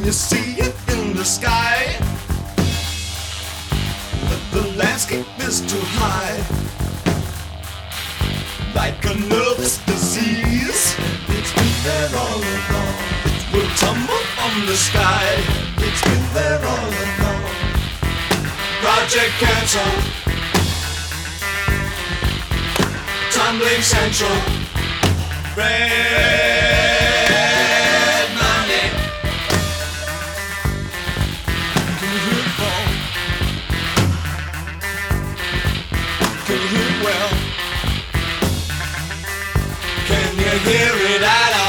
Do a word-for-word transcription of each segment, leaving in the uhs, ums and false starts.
you see it in the sky, but the landscape is too high. Like a nervous disease, it's been there all along. It will tumble from the sky. It's been there all along. Project Cancel, Tumbling Central, Red Money. Can you hear it fall? Can you hear it well? Can you hear it at all?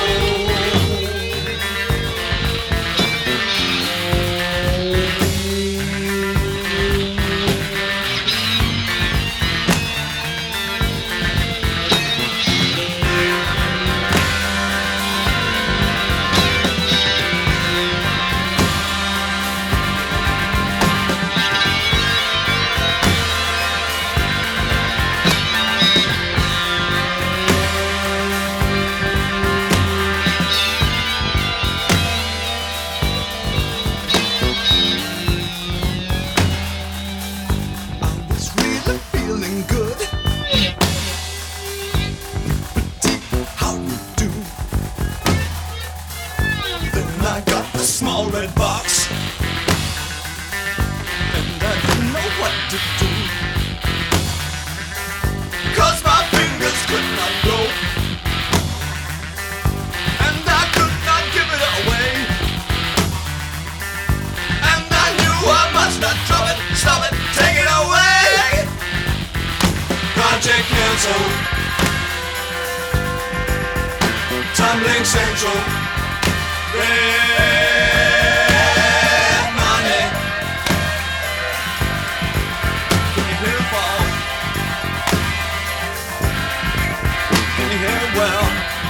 I got the small red box, and I didn't know what to do, 'cause my fingers could not go, and I could not give it away, and I knew I must not drop it, stop it, take it away. Project Cancel, Tumbling Central, Red Money. Can you hear it fall? Can you hear it well?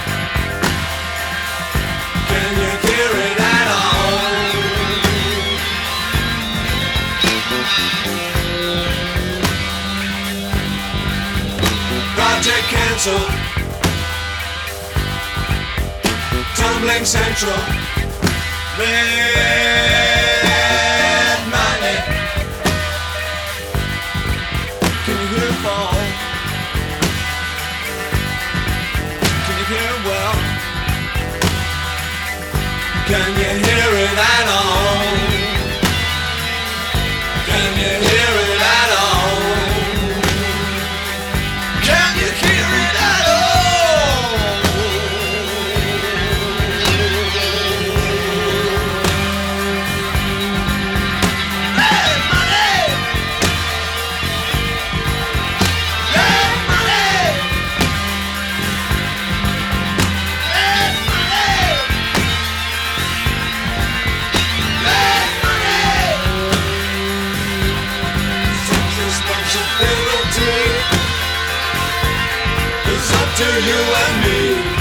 Can you hear it at all? Project Cancel, Tumbling Central, Red Money. Can you hear it fall? Can you hear it well? Can you hear it at all? Can you hear it at all? Can you hear it at all? Responsibility is up to you and me.